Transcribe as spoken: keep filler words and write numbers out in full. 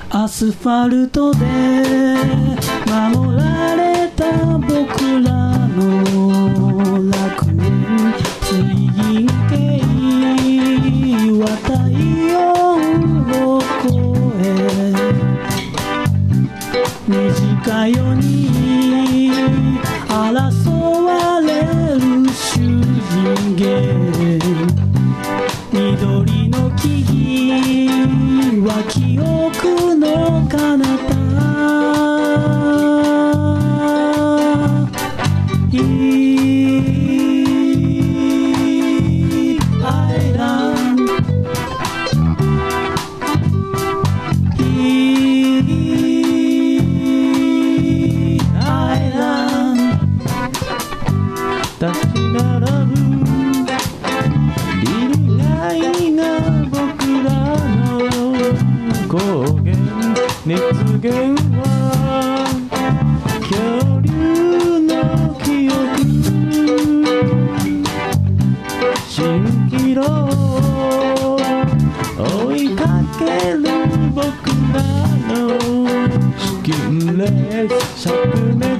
アスファルトで守られた僕らの楽園、水系は太陽を越え、短い世に争われる囚人間、緑の木々は記憶の彼方、いいアイランド、いいアイランド、立ち並ぶビル街が僕らの光源、熱源は恐竜の記憶、蜃気楼を追いかける僕らの資金レース、灼熱